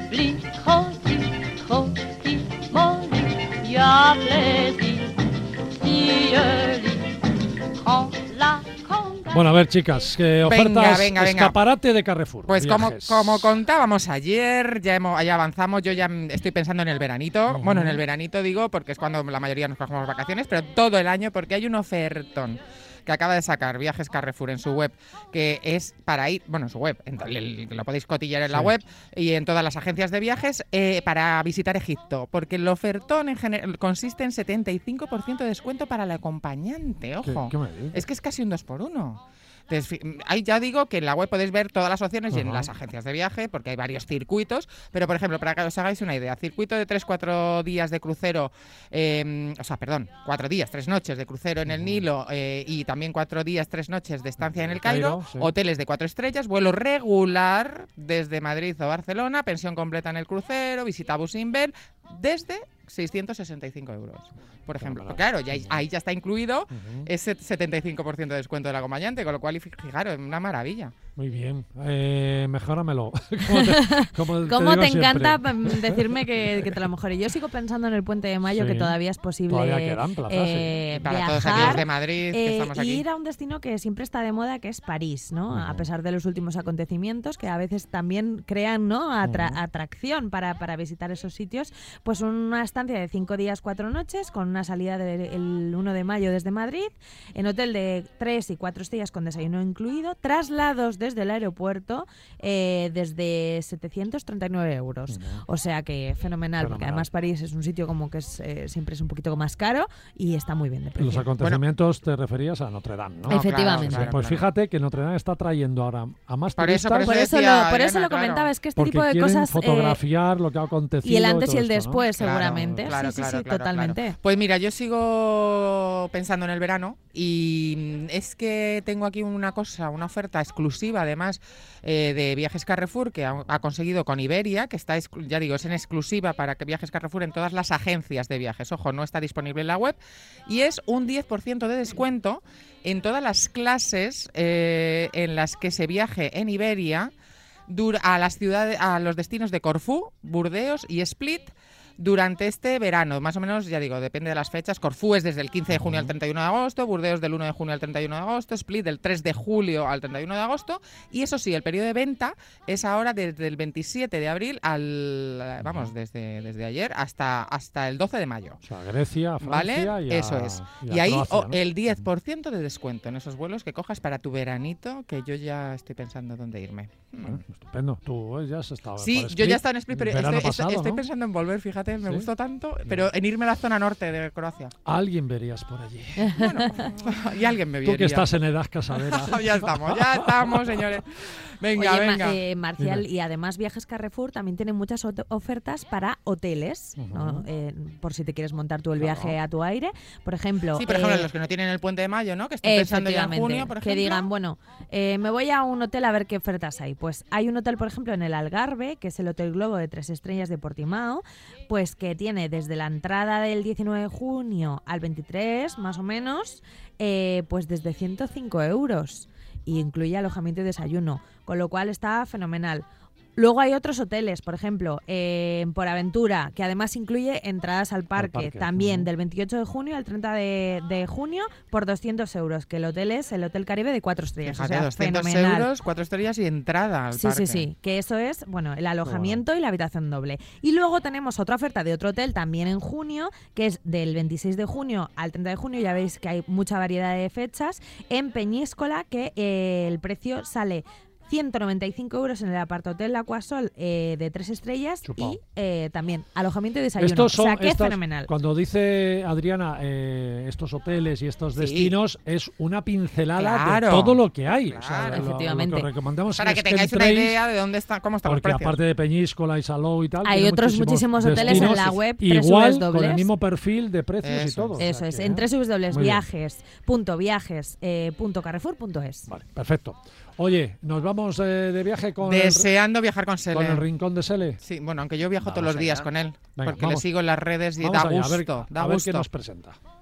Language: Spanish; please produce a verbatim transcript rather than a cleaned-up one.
Pli, trotti, trotti, molli, y'a plaisir, tilleul, prends la conduite. Bueno, a ver, chicas, que ofertas, Venga, venga, venga. escaparate de Carrefour. Pues como, viajes. como contábamos ayer, ya, hemos, ya avanzamos, yo ya estoy pensando en el veranito. Uh-huh. Bueno, en el veranito digo, porque es cuando la mayoría nos cogemos vacaciones, pero todo el año, porque hay un ofertón que acaba de sacar Viajes Carrefour en su web, que es para ir, bueno, en su web, en, el, lo podéis cotillar en sí. la web y en todas las agencias de viajes, eh, para visitar Egipto, porque el ofertón en general consiste en setenta y cinco por ciento de descuento para el acompañante, ojo. ¿Qué, qué me dices? Es que es casi un dos por uno. Entonces, ahí ya digo que en la web podéis ver todas las opciones y en las agencias de viaje, porque hay varios circuitos, pero por ejemplo, para que os hagáis una idea, circuito de tres cuatro días de crucero, eh, o sea, perdón, cuatro días, tres noches de crucero en el Nilo eh, y también cuatro días, tres noches de estancia en el Cairo, Cairo sí. hoteles de cuatro estrellas, vuelo regular desde Madrid o Barcelona, pensión completa en el crucero, visita a Busimbel, desde seiscientos sesenta y cinco euros, por ejemplo. Pero claro, ya, ahí ya está incluido uh-huh. ese setenta y cinco por ciento de descuento del acompañante, con lo cual, fijaros, es una maravilla. Muy bien. Eh, mejóramelo. ¿Cómo te, cómo te, ¿Cómo te encanta siempre? decirme que, que te lo mejore? Yo sigo pensando en el Puente de Mayo, sí. que todavía es posible todavía quedan plazas, eh, sí. para viajar, todos aquellos de Madrid que eh, estamos aquí. Y ir a un destino que siempre está de moda, que es París, ¿no? Uh-huh. A pesar de los últimos acontecimientos, que a veces también crean, ¿no? Atra- uh-huh. atracción para, para visitar esos sitios. Pues una estancia de cinco días, cuatro noches, con una salida del el uno de mayo desde Madrid, en hotel de tres y cuatro estrellas con desayuno incluido, traslados desde el aeropuerto eh, desde setecientos treinta y nueve euros. Uh-huh. O sea que fenomenal, fenomenal, porque además París es un sitio como que es eh, siempre es un poquito más caro y está muy bien de precio. Los acontecimientos bueno, te referías a Notre Dame, ¿no? Efectivamente. Claro, claro, pues fíjate que Notre Dame está trayendo ahora a más por turistas. Eso, por eso, por eso decía, lo, por eso Elena, lo comentaba, claro. es que este porque tipo de quieren cosas... fotografiar eh, lo que ha acontecido. Y el antes y, y el esto, después, ¿no? seguramente. Claro, sí, sí, claro, sí, claro, totalmente. Claro. Pues mira, yo sigo pensando en el verano y es que tengo aquí una cosa, una oferta exclusiva, además, eh, de Viajes Carrefour, que ha, ha conseguido con Iberia, que está, ya digo, es en exclusiva para que Viajes Carrefour en todas las agencias de viajes. Ojo, no está disponible en la web. Y es un diez por ciento de descuento en todas las clases eh, en las que se viaje en Iberia a las ciudades, a los destinos de Corfú, Burdeos y Split durante este verano. Más o menos, ya digo, depende de las fechas. Corfú es desde el quince de junio al treinta y uno de agosto, Burdeos del uno de junio al treinta y uno de agosto, Split del tres de julio al treinta y uno de agosto. Y eso sí, el periodo de venta es ahora desde el veintisiete de abril al, vamos, desde, desde ayer hasta, hasta el doce de mayo. O sea, Grecia, Francia, ¿vale? y a, Eso es. Y, y ahí Croacia, oh, ¿no? el diez por ciento de descuento en esos vuelos que cojas para tu veranito, que yo ya estoy pensando dónde irme. Bueno, estupendo. Tú ya has estado Sí, por yo ya he estado en Split, pero estoy, pasado, estoy ¿no? pensando en volver, fíjate, me ¿Sí? gustó tanto, pero en irme a la zona norte de Croacia. Alguien verías por allí. Bueno, y alguien me vería. Tú que estás en edad casadera. Ya estamos, ya estamos, señores. Venga, Oye, venga. Ma- eh, Marcial, Dime. y además Viajes Carrefour también tiene muchas ot- ofertas para hoteles, Uh-huh. ¿no? eh, por si te quieres montar tú el Claro. viaje a tu aire. Por ejemplo... Sí, por ejemplo, eh, los que no tienen el puente de mayo, ¿no? Que están pensando ya en Efectivamente, junio, por ejemplo. que digan, bueno, eh, me voy a un hotel a ver qué ofertas hay. Pues hay un hotel, por ejemplo, en el Algarve, que es el Hotel Globo de tres estrellas de Portimao, pues que tiene desde la entrada del diecinueve de junio al veintitrés, más o menos, eh, pues desde ciento cinco euros. Y incluye alojamiento y desayuno, con lo cual está fenomenal. Luego hay otros hoteles, por ejemplo, eh, en Por Aventura, que además incluye entradas al parque, parque, también uh-huh. del veintiocho de junio al treinta de, de junio por doscientos euros, que el hotel es el Hotel Caribe de cuatro estrellas. Fíjate, o sea, doscientos fenomenal. euros, cuatro estrellas y entrada al Sí, parque. sí, sí, que eso es, bueno, el alojamiento y la habitación doble. Y luego tenemos otra oferta de otro hotel también en junio, que es del veintiséis de junio al treinta de junio, ya veis que hay mucha variedad de fechas, en Peñíscola, que eh, el precio sale ciento noventa y cinco euros en el apartahotel Aquasol eh, de tres estrellas. Chupao. Y eh, también alojamiento y desayuno. Estos son, o sea, que estas, es fenomenal. Cuando dice Adriana eh, estos hoteles y estos Sí. destinos, es una pincelada Claro. de todo lo que hay. Claro. O sea, lo- Efectivamente. Lo, que recomendamos Para es que que tengáis una entréis, idea de dónde está, cómo están los porque precios. aparte de Peñíscola y Salou y tal, Hay tiene otros muchísimos hoteles en destinos la web, igual tres con el dobles. mismo perfil de precios y Eso todo. o sea Eso es, que, en ¿eh? doble u doble u doble u punto Muy bien. viajes punto viajes punto carrefour punto es. Vale, perfecto. Oye, nos vamos eh, de viaje con el, Deseando viajar con Sele. con el rincón de Sele. Sí, bueno, aunque yo viajo Vamos todos los días allá. con él, Venga, porque vamos. le sigo en las redes y Vamos da allá, gusto, a ver, da a ver gusto. qué nos presenta.